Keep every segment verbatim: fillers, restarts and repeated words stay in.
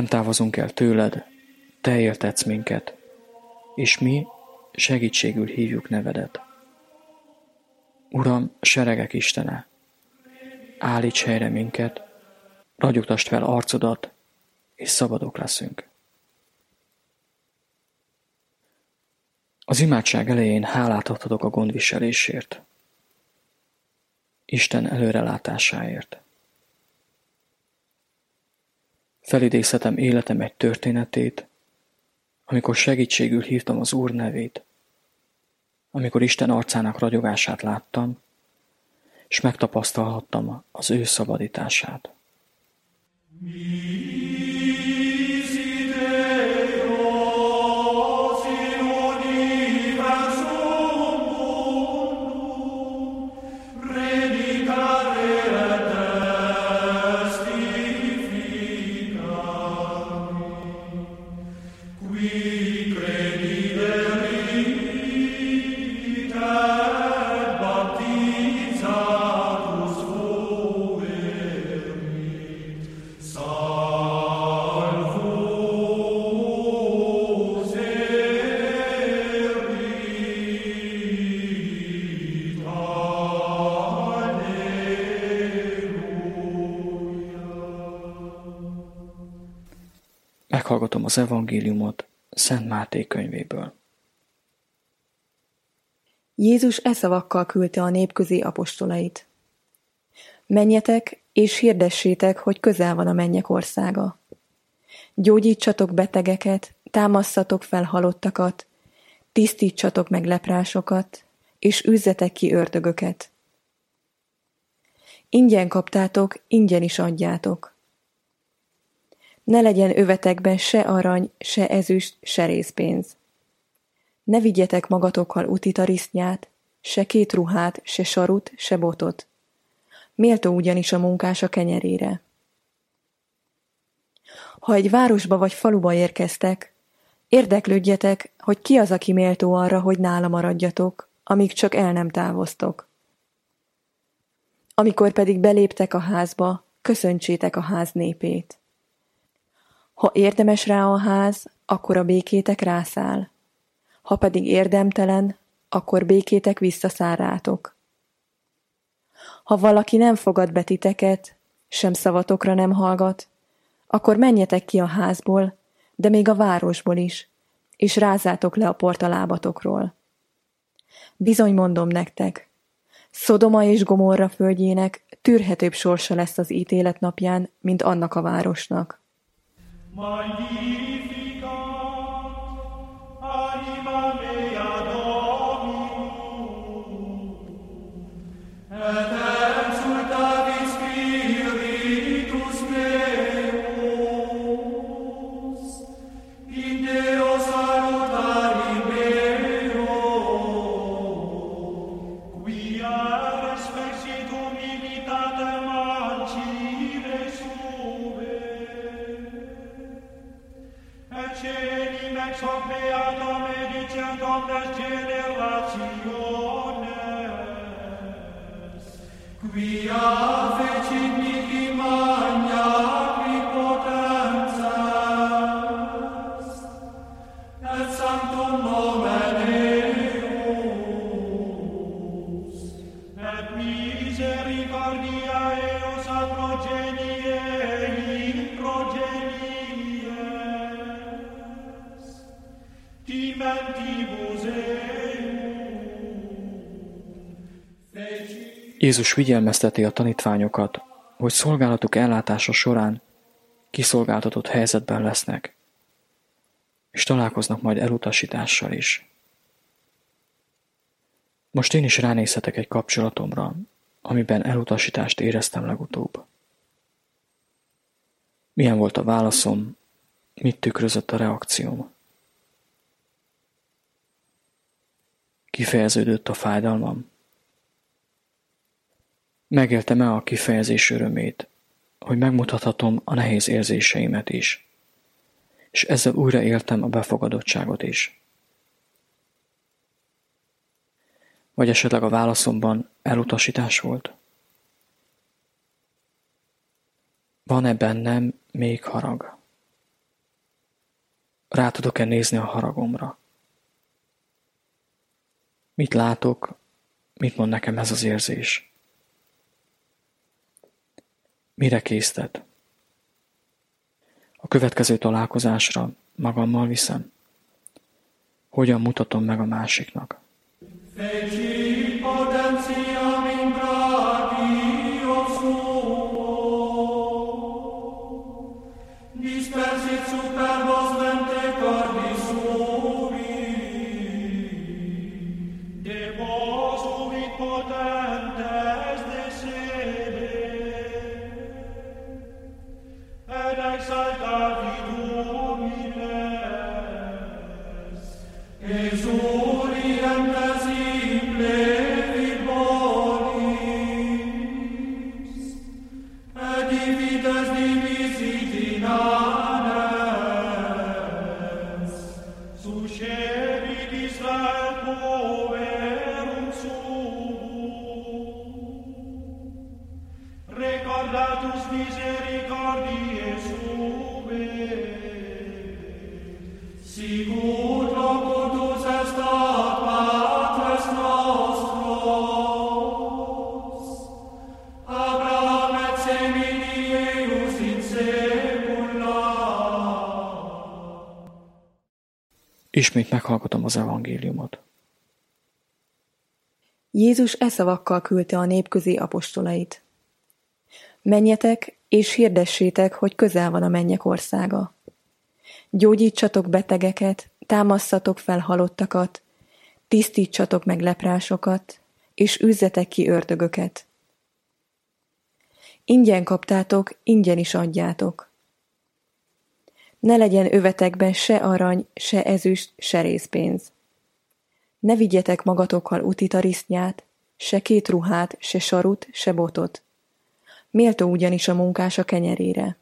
Nem távozunk el tőled, te éltetsz minket, és mi segítségül hívjuk nevedet. Uram, seregek Istene, állíts helyre minket, ragyogtasd fel arcodat, és szabadok leszünk. Az imádság elején hálát adhatok a gondviselésért, Isten előrelátásáért. Felidézhetem életem egy történetét, amikor segítségül hívtam az Úr nevét, amikor Isten arcának ragyogását láttam, és megtapasztalhattam az ő szabadítását. Meghallgatom az evangéliumot Szent Máté könyvéből. Jézus e szavakkal küldte a nép közé apostolait. Menjetek és hirdessétek, hogy közel van a mennyek országa. Gyógyítsatok betegeket, támasszatok fel halottakat, tisztítsatok meg leprásokat, és üzzetek ki ördögöket. Ingyen kaptátok, ingyen is adjátok. Ne legyen övetekben se arany, se ezüst, se rézpénz. Ne vigyetek magatokkal utitarisznyát, se két ruhát, se sarut, se botot. Méltó ugyanis a munkás a kenyerére. Ha egy városba vagy faluba érkeztek, érdeklődjetek, hogy ki az, aki méltó arra, hogy nála maradjatok, amíg csak el nem távoztok. Amikor pedig beléptek a házba, köszöntsétek a ház népét. Ha érdemes rá a ház, akkor a békétek rászáll. Ha pedig érdemtelen, akkor békétek visszaszáll rátok. Ha valaki nem fogad be titeket, sem szavatokra nem hallgat, akkor menjetek ki a házból, de még a városból is, és rázzátok le a port a lábatokról. Bizony mondom nektek, Szodoma és Gomorra földjének tűrhetőbb sorsa lesz az ítélet napján, mint annak a városnak. Magnificat, anima mea Dominum, et exultavit spiritus meus, in Deo salutari meo, quia respexit humilitatem ancire sube, et celim ex hoc beata medicem Domnes generationes, quia fecit mihi magna omnipotentias, et sanctum nomen eius, et misericordia eius ad progenie in progenies, timentibus Jézus figyelmezteti a tanítványokat, hogy szolgálatuk ellátása során kiszolgáltatott helyzetben lesznek, és találkoznak majd elutasítással is. Most én is ránézhetek egy kapcsolatomra, amiben elutasítást éreztem legutóbb. Milyen volt a válaszom, mit tükrözött a reakcióm? Kifejeződött a fájdalmam? Megéltem-e a kifejezés örömét, hogy megmutathatom a nehéz érzéseimet is, és ezzel újra éltem a befogadottságot is? Vagy esetleg a válaszomban elutasítás volt? Van-e bennem még harag? Rá tudok-e nézni a haragomra? Mit látok, mit mond nekem ez az érzés? Mire késztet? A következő találkozásra magammal viszem? Hogyan mutatom meg a másiknak? Feci potentiam in bravio suo, dispersit superbos mente cordis sui, de vos sumit potentes de sede, et exaltavi humiles, exurientes simple vid bonis, et divides divisit in anes, suscebit Israel poverum suum, recordatus misericordiae suae, sicut locutus est ad patres nostros, Abraham et semini eius in saecula. Ismét meghallgatom az evangéliumot. Jézus e szavakkal küldte a nép közé apostolait. Menjetek és hirdessétek, hogy közel van a mennyek országa. Gyógyítsatok betegeket, támasszatok fel halottakat, tisztítsatok meg leprásokat, és űzzetek ki ördögöket. Ingyen kaptátok, ingyen is adjátok. Ne legyen övetekben se arany, se ezüst, se rézpénz. Ne vigyetek magatokkal utitarisznyát, se két ruhát, se sarut, se botot. Méltó ugyanis a munkás a kenyerére.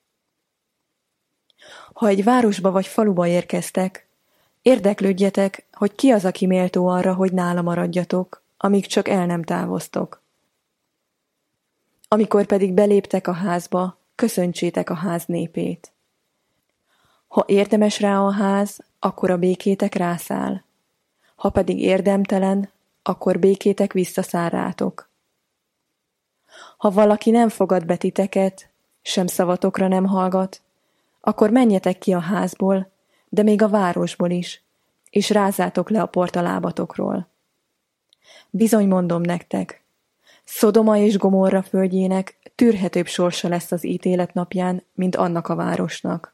Ha egy városba vagy faluba érkeztek, érdeklődjetek, hogy ki az, aki méltó arra, hogy nála maradjatok, amíg csak el nem távoztok. Amikor pedig beléptek a házba, köszöntsétek a ház népét. Ha érdemes rá a ház, akkor a békétek rászáll. Ha pedig érdemtelen, akkor békétek visszaszáll rátok. Ha valaki nem fogad be titeket, sem szavatokra nem hallgat, akkor menjetek ki a házból, de még a városból is, és rázzátok le a port a lábatokról. Bizony mondom nektek, Szodoma és Gomorra földjének tűrhetőbb sorsa lesz az ítélet napján, mint annak a városnak.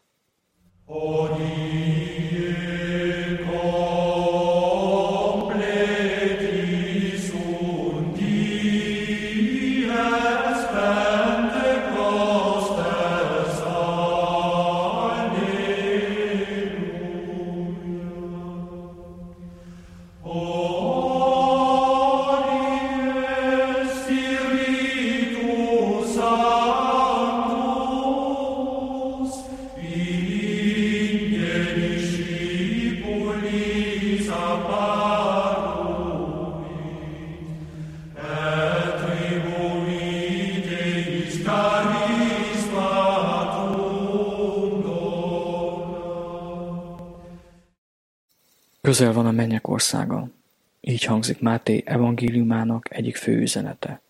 Közel van a mennyek országa. Így hangzik Máté evangéliumának egyik fő üzenete.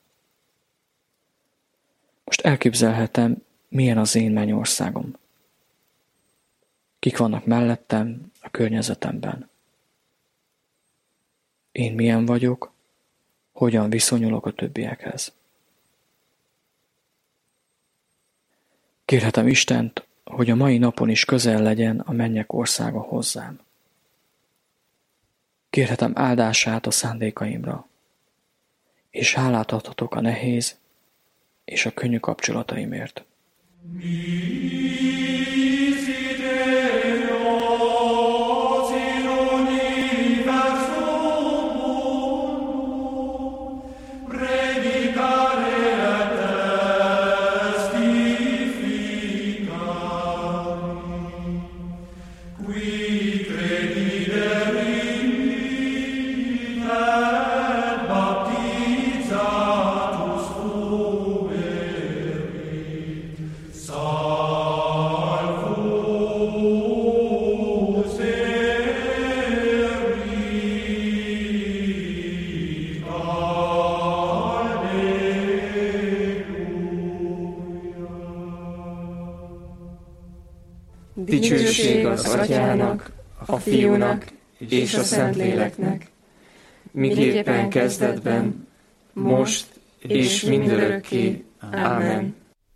Most elképzelhetem, milyen az én mennyországom. Kik vannak mellettem, a környezetemben. Én milyen vagyok, hogyan viszonyulok a többiekhez. Kérhetem Istent, hogy a mai napon is közel legyen a mennyek országa hozzám. Kérhetem áldását a szándékaimra, és hálát adhatok a nehéz és a könnyű kapcsolataimért. Baptizatus fuerit, Dicsőség az Atyának, a Fiúnak és a Szentléleknek, miképpen kezdetben, most és mindörökké. Ámen.